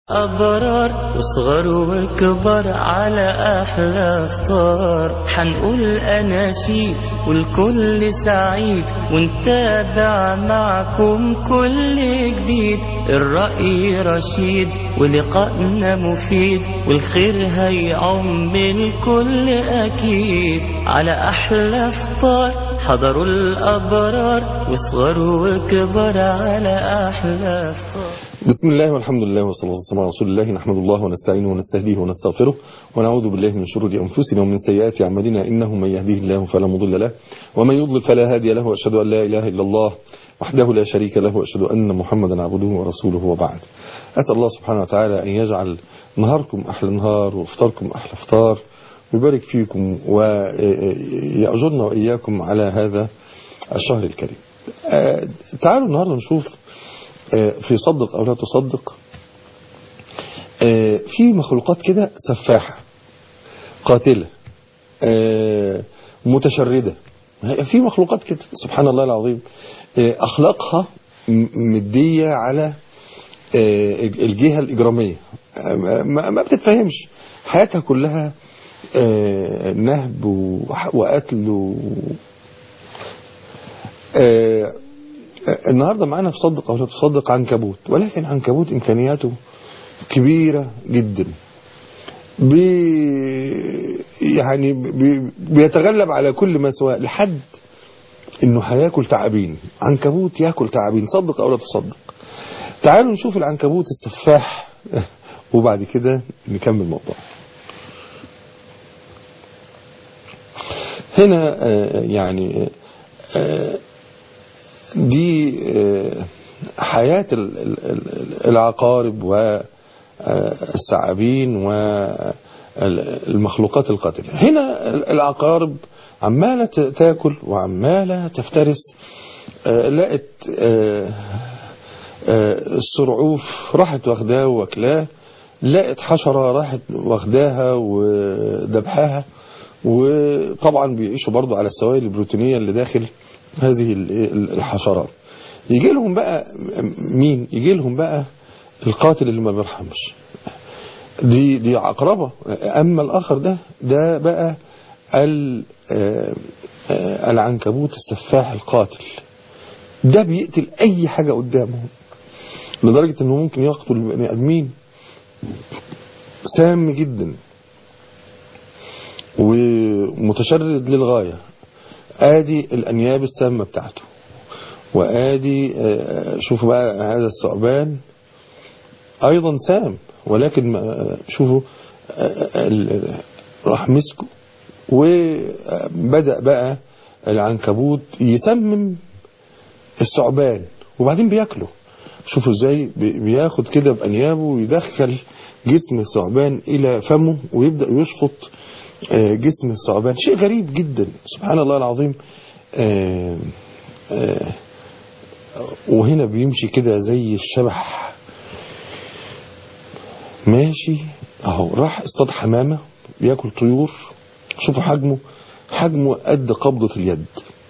أبرار وصغر وكبر على أحلى فطار، حنقول أناشيد والكل سعيد ونتابع معكم كل جديد. الرأي رشيد ولقائنا مفيد والخير هيعم الكل أكيد. على أحلى فطار حضروا الأبرار وصغر وكبر على أحلى فطار. بسم الله والحمد لله والصلاة والسلام على رسول الله. نحمد الله ونستعينه ونستهديه ونستغفره ونعوذ بالله من شرور أنفسنا ومن سيئات أعمالنا، إنه من يهديه الله فلا مضل له ومن يضلل فلا هادي له، وأشهد أن لا إله إلا الله وحده لا شريك له، وأشهد أن محمدا عبده ورسوله. وبعد، أسأل الله سبحانه وتعالى أن يجعل نهاركم أحلى نهار وفطاركم أحلى فطار، ويبارك فيكم ويأجرنا وإياكم على هذا الشهر الكريم. تعالوا النهاردة نشوف في صدق أو لا تصدق، في مخلوقات كده سفاحة قاتلة متشردة. في مخلوقات كده سبحان الله العظيم أخلاقها مدية على الجهة الإجرامية، ما بتتفهمش، حياتها كلها نهب وقتل النهاردة معنا في صدق أو لا تصدق عنكبوت، ولكن عنكبوت إمكانياته كبيرة جدا، بيتغلب على كل ما سواه، لحد إنه هياكل تعابين. عنكبوت ياكل تعابين، صدق أو لا تصدق. تعالوا نشوف العنكبوت السفاح وبعد كده نكمل الموضوع. هنا دي حياة العقارب والثعابين والمخلوقات القاتلة. هنا العقارب عمالة تاكل وعمالة تفترس. لقت السرعوف راحت واخداه واكلاه، لقت حشرة راحت واخداها ودبحاها. وطبعا بيعيشوا برضو على السوائل البروتينية اللي داخل هذه الحشرات. يجي لهم بقى مين؟ يجي لهم بقى القاتل اللي ما بيرحمش، دي عقربة. اما الاخر ده بقى العنكبوت السفاح القاتل. ده بيقتل اي حاجة قدامه، لدرجة انه ممكن يقتل بني ادمين. سام جدا ومتشرد للغاية. ادي الانياب السامة بتاعته، وادي شوفوا بقى هذا الثعبان ايضا سام، ولكن شوفوا راح مسكه وبدأ بقى العنكبوت يسمم الثعبان وبعدين بياكله. شوفوا ازاي بياخد كده بانيابه ويدخل جسم الثعبان الى فمه ويبدأ يشفط جسم الثعبان. شيء غريب جدا سبحان الله العظيم. وهنا بيمشي كده زي الشبح ماشي اهو. راح اصطاد حمامة بياكل طيور. شوفوا حجمه قد قبضة اليد،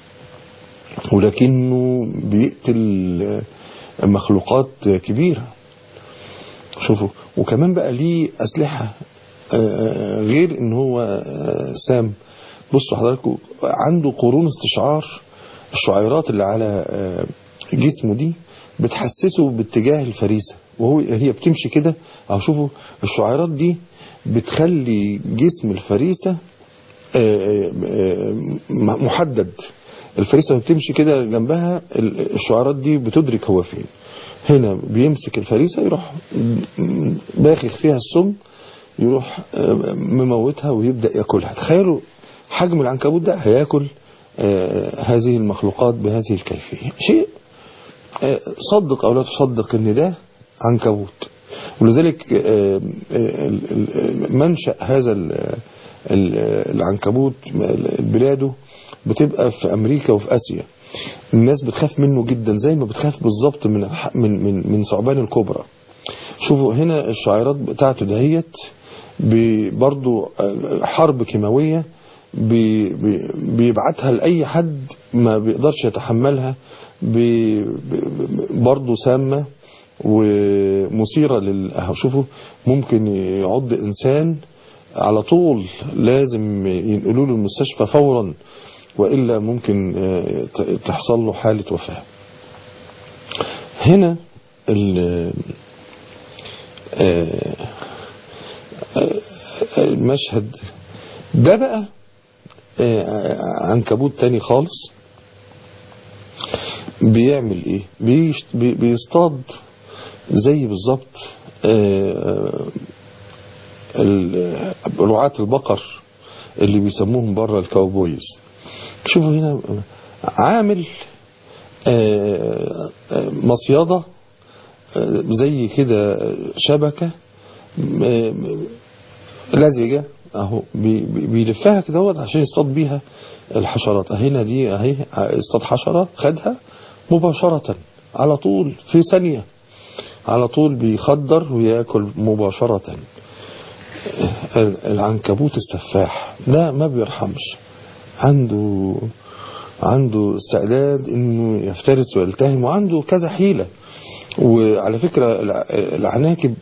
ولكنه بيقتل مخلوقات كبيرة. شوفوا، وكمان بقى ليه أسلحة غير ان هو سام. بصوا حضراتكم، عنده قرون استشعار. الشعيرات اللي على جسمه دي بتحسسه باتجاه الفريسة، هي بتمشي كده. او شوفوا الشعيرات دي بتخلي جسم الفريسة محدد. الفريسة بتمشي كده جنبها، الشعيرات دي بتدرك هو فين. هنا بيمسك الفريسة يروح باخخ فيها السم، يروح مموتها ويبدأ يأكلها. تخيلوا حجم العنكبوت ده هيأكل هذه المخلوقات بهذه الكيفية. شيء صدق أو لا تصدق ان ده عنكبوت. ولذلك منشأ هذا العنكبوت بلاده بتبقى في أمريكا وفي آسيا. الناس بتخاف منه جدا، زي ما بتخاف بالظبط من ثعبان الكبرى. شوفوا هنا الشعيرات بتاعته دهيت برضو حرب كيماوية بيبعتها لأي حد ما بيقدرش يتحملها، برضو سامة ومثيرة شوفوا ممكن يعض إنسان على طول لازم ينقلوا له المستشفى فورا، وإلا ممكن تحصل له حالة وفاة. هنا المشهد ده بقى عنكبوت تاني خالص. بيعمل ايه؟ بيصطاد زي بالظبط رعاة البقر اللي بيسموهم بره الكاوبويز. شوفوا هنا عامل مصيدة زي كده شبكة لزجة اهو، بيلفها كده عشان يصطاد بيها الحشرات. هنا دي اهي اصطاد حشرة، خدها مباشرة على طول في ثانية، على طول بيخدر ويأكل مباشرة. العنكبوت السفاح ده ما بيرحمش، عنده استعداد انه يفترس ويلتهم، وعنده كذا حيلة. وعلى فكرة العناكب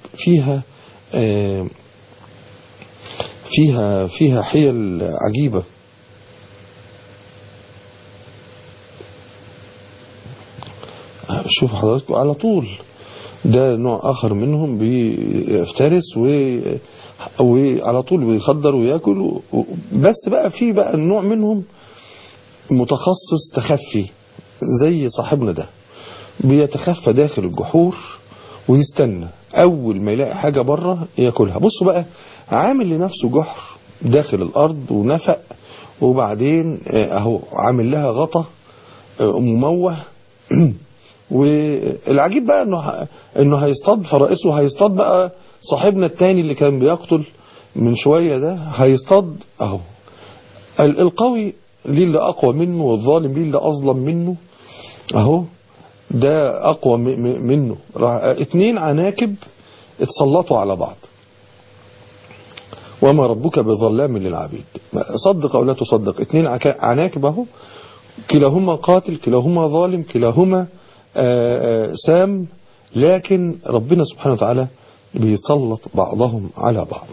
فيها حيل عجيبة. شوف حضراتكم على طول ده نوع آخر منهم بيفترس وعلى طول بيخدر ويأكل. بس بقى في بقى النوع منهم متخصص تخفي زي صاحبنا ده، بيتخفى داخل الجحور ويستنى أول ما يلاقي حاجة بره يأكلها. بصوا بقى عامل لنفسه جحر داخل الأرض ونفق، وبعدين اهو عامل لها غطا مموه. والعجيب بقى انه هيصطاد فرائسه، هيصطاد بقى صاحبنا التاني اللي كان بيقتل من شوية ده، هيصطاد اهو. القوي ليه اللي اقوى منه، والظالم ليه اللي اظلم منه اهو. ده اقوى منه. اتنين عناكب اتسلطوا على بعض. وما ربك بظلام للعبيد. صدق او لا تصدق، اتنين عناكب اهو، كلاهما قاتل، كلاهما ظالم، كلاهما سام، لكن ربنا سبحانه وتعالى بيسلط بعضهم على بعض.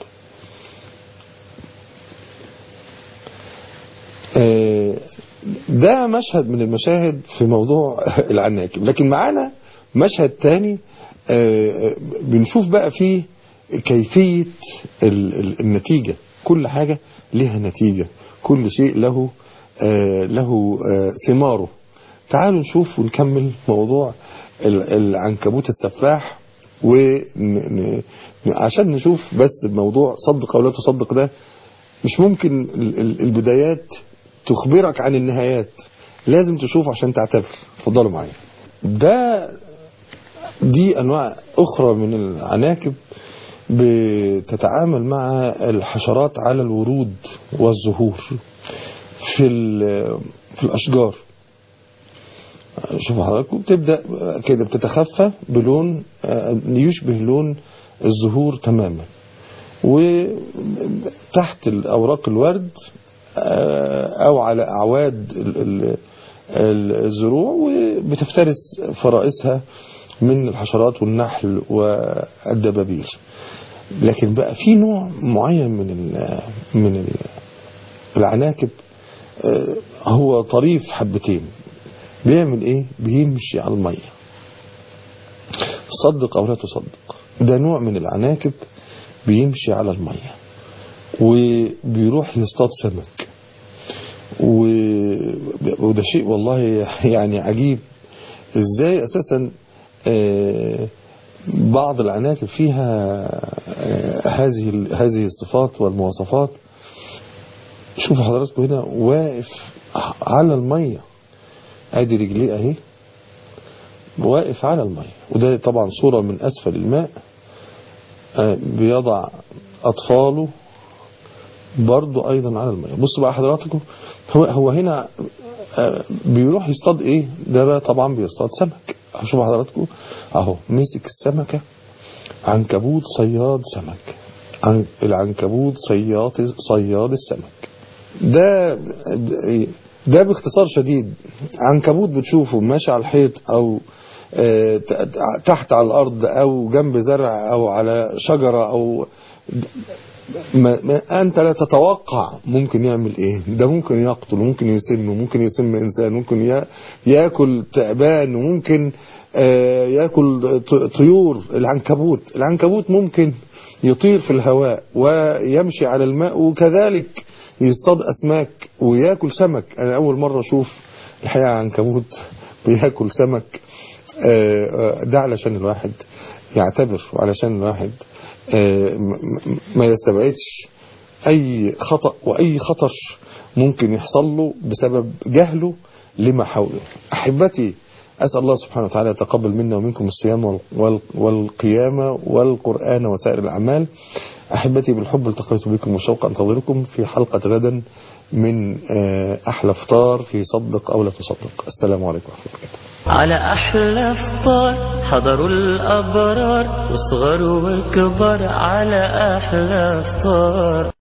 ده مشهد من المشاهد في موضوع العناكب. لكن معانا مشهد تاني بنشوف بقى فيه كيفية النتيجة. كل حاجة لها نتيجة، كل شيء له ثماره. تعالوا نشوف ونكمل موضوع العنكبوت السفاح، عشان نشوف بس الموضوع صدق أو لا تصدق. ده مش ممكن البدايات تخبرك عن النهايات، لازم تشوف عشان تعتبر. اتفضلوا معايا. دي أنواع أخرى من العناكب بتتعامل مع الحشرات على الورود والزهور في الأشجار. شوفوا حضراتكم بتبدأ كده بتتخفى بلون يشبه لون الزهور تماما، وتحت الأوراق الورد أو على أعواد الزروع، وبتفترس فرائسها من الحشرات والنحل والدبابير. لكن بقى في نوع معين من العناكب هو طريف حبتين. بيعمل ايه؟ بيمشي على المية. صدق او لا تصدق، ده نوع من العناكب بيمشي على المية وبيروح يصطاد سمك. وده شيء والله يعني عجيب، ازاي اساسا بعض العناكب فيها هذه الصفات والمواصفات. شوفوا حضراتكم هنا واقف على المية، ادي رجليه اهي، واقف على المية. وده طبعا صورة من اسفل الماء، بيضع اطفاله برضو ايضا على المية. بصوا بقى حضراتكم، هو هنا بيروح يصطاد ايه؟ ده بقى طبعا بيصطاد سمك. شوفوا حضراتكم اهو مسك السمكة. عنكبوت صياد سمك، العنكبوت صياد السمك. ده باختصار شديد عنكبوت بتشوفه ماشي على الحيط او تحت على الأرض أو جنب زرع أو على شجرة أو أنت لا تتوقع ممكن يعمل إيه. ده ممكن يقتل، ممكن يسم، ممكن يسم إنسان، ممكن يأكل تعبان، وممكن يأكل طيور. العنكبوت ممكن يطير في الهواء ويمشي على الماء، وكذلك يصطاد أسماك ويأكل سمك. أنا أول مرة أشوف الحقيقة عنكبوت بيأكل سمك. ده علشان الواحد يعتبر، وعلشان الواحد ما يستبعدش أي خطأ وأي خطر ممكن يحصل له بسبب جهله لما حوله. أحبتي، أسأل الله سبحانه وتعالى يتقبل منا ومنكم الصيام والقيام والقرآن وسائر الأعمال. أحبتي بالحب التقيت بكم وشوق أنتظركم في حلقة غدا من أحلى فطار في صدق أو لا تصدق. السلام عليكم ورحمة الله وبركاته. على أحلى فطار حضروا الأبرار، وصغر وكبر على أحلى فطار.